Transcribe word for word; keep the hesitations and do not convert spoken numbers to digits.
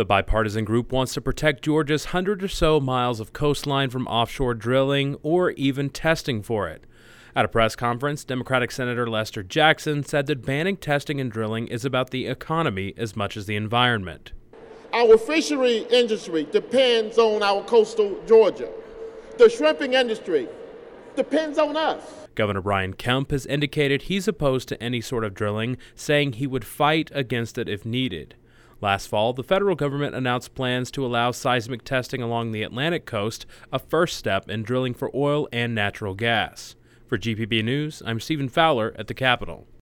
The bipartisan group wants to protect Georgia's hundred or so miles of coastline from offshore drilling or even testing for it. At a press conference, Democratic Senator Lester Jackson said that banning testing and drilling is about the economy as much as the environment. Our fishery industry depends on our coastal Georgia. The shrimping industry depends on us. Governor Brian Kemp has indicated he's opposed to any sort of drilling, saying he would fight against it if needed. Last fall, the federal government announced plans to allow seismic testing along the Atlantic coast, a first step in drilling for oil and natural gas. For G P B News, I'm Stephen Fowler at the Capitol.